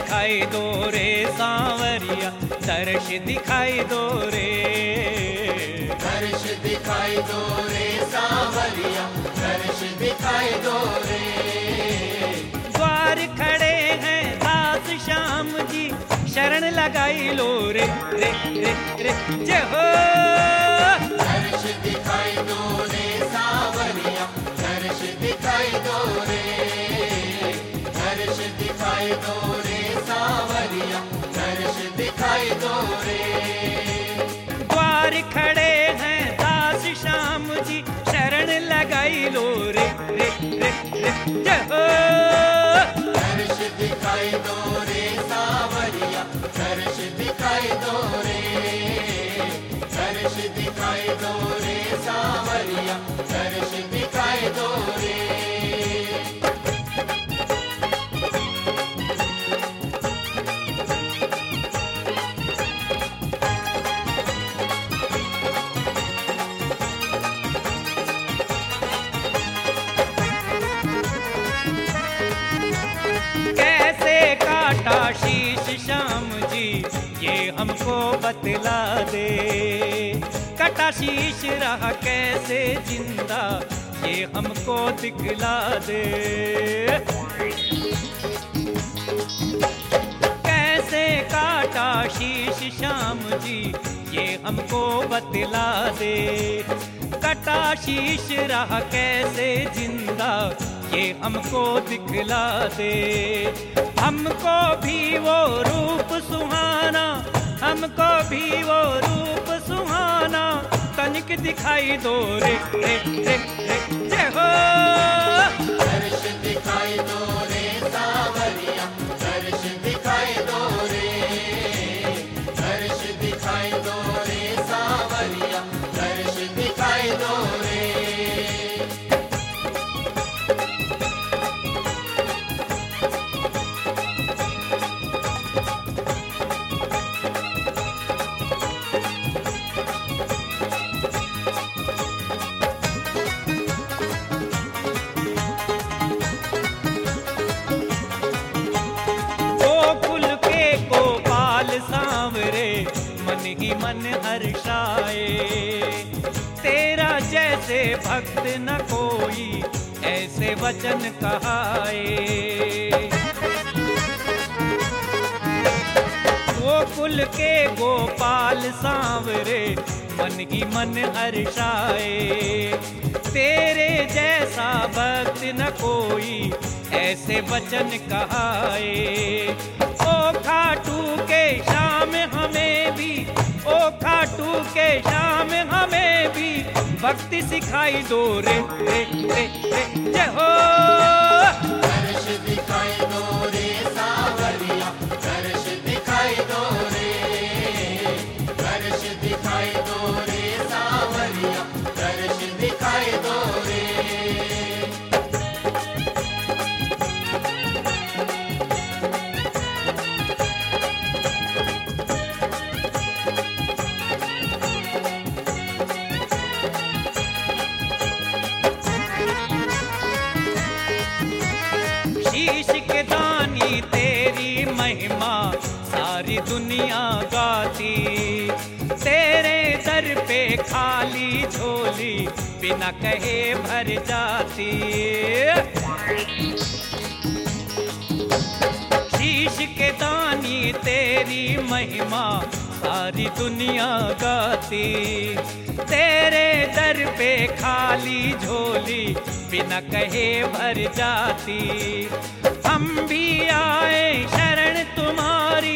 दिखाई दो रे सांवरिया, दर्श दिखाई दो रे, दर्श दिखाई दो रे सांवरिया, दर्श दिखाई दो रे। द्वार खड़े हैं दास श्याम जी, शरण लगाई लो रे रे रे रे, जय हो। दर्श दिखाई दो रे सांवरिया, दर्श दिखाई दो रे, दर्श दिखाई दो रे सांवरिया, दर्श दिखाई दो रे। द्वार खड़े हैं दास श्याम जी, शरण लगाई लो रे रे रे रे, जय हो। दर्श दिखाई दो रे सांवरिया, दर्श दिखाई दो रे, दर्श दिखाई दो रे सांवरिया, दर्श दिखाई दो रे। कैसे काटा शीश श्याम जी, ये हमको बतला दे। कटा शीश रहा कैसे जिंदा, ये हमको दिखला दे। कैसे काटा शीश श्याम जी, ये हमको बतला दे। कटा शीश रहा कैसे जिंदा, ये हमको दिखला दे। हमको भी वो रूप सुहाना, हमको भी वो रूप सुहाना, तनिक दिखाई दो रे रे रे रे, जय हो। दर्श दिखाई दो रे सांवरिया, दर्श दिखाई दो रे, दर्श दिखाई दो रे सांवरिया, दर्श दिखाई दो रे। गोकुल के गोपाल सांवरे, मन ही मन हर्षाए। तेरा जैसे भक्त न कोई, ऐसे वचन कहाए। गोकुल के गोपाल सांवरे, मन ही मन हर्षाए। तेरे जैसा भक्त न कोई, ऐसे वचन कहाए। ओ खाटू के शाम हमें भी, ओ खाटू के शाम हमें भी, भक्ति सिखाई दो रे रे रे रे, जय हो। दर्श दिखाई दो रे सांवरिया, दर्श दिखाई दो रे, दर्श दिखाई दो रे सांवरिया, दर्श दिखाई दो रे। शीश के दानी तेरी महिमा, सारी दुनिया गाती। तेरे दर पे खाली झोली, बिना कहे भर जाती। शीश के दानी तेरी महिमा, सारी दुनिया गाती। तेरे दर पे खाली झोली, बिना कहे भर जाती। हम भी आए शरण तुम्हारी,